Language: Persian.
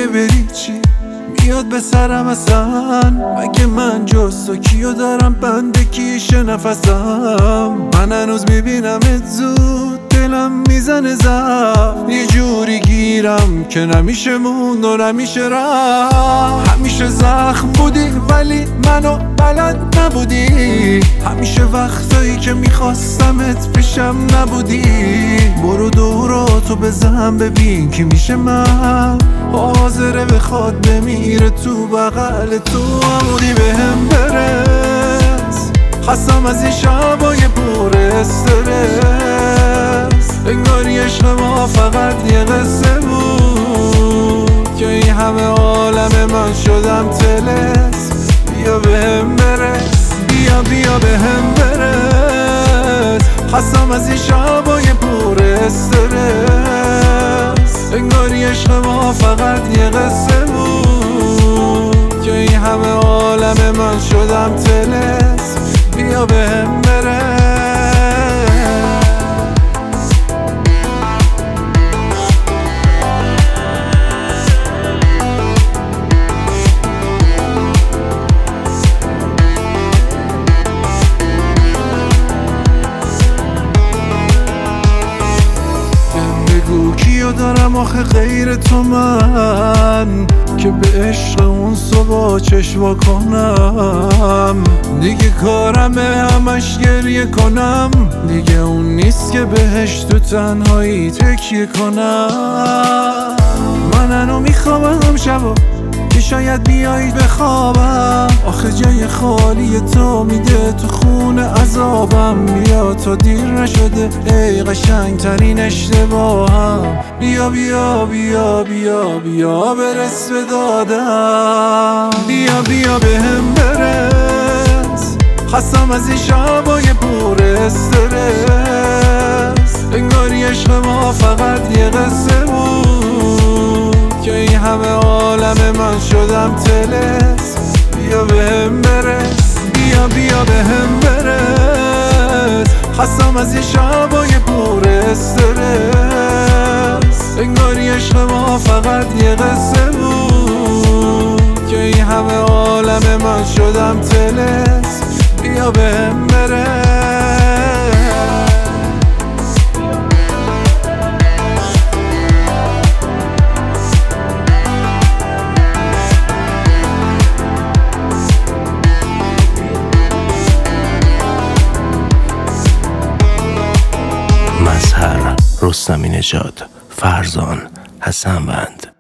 اگه بری چی میاد به سرم اصلا؟ مگه من جز تو کیو دارم بنده کیشه نفسم؟ من هنوز میبینمت زود دلم میزنه ضعف، یه جوری گیرم که نمیشه موند و نمیشه رفت. همیشه زخم بودی ولی منو بلد نبودی، همیشه وقتایی که میخواستمت پیشم نبودی. برو دورا تو بزن ببین کی میشه من، حاضره بخواد بمیره تو بغل تو. عمودی بهم برس، خستم از این شبای پر استرس. انگاری عشق ما فقط یه قصه بود که این همه عالم من شدم طلس. بیا بهم برس، بیا بهم برس، خستم از این شبای پر استرس. انگاری عشق ما فقط یه قصه بود که این همه عالم من شدم طلس. بیا بهم برس. بگو کیو دارم آخه غیر تو من، که به عشق اون صبح چشوا کنم. دیگه کارمه همش گریه کنم، دیگه اون نیست که بهش تو تنهایی تکیه کنم. من هنو میخوابم شبا که شاید بیایید بخوابم، آخه جای خالی تو میده تو خونه عذابم. بیا تا دیر نشده ای قشنگ ترین اشتباهم. بیا بیا بیا بیا بیا برس به دادم. بیا بهم برس، خستم از این شبای پر استرس. انگاری عشق ما فقط یه قصه بود که این همه عالم من شدم طلس. بیا بهم برس، بیا بهم برس، خستم از این شبای پر استرس. انگاری عشق ما فقط یه قصه بود که این همه عالم من شدم طلس. بیا بهم برس. مظهر، رستمی نژاد، فرزان، حسنوند.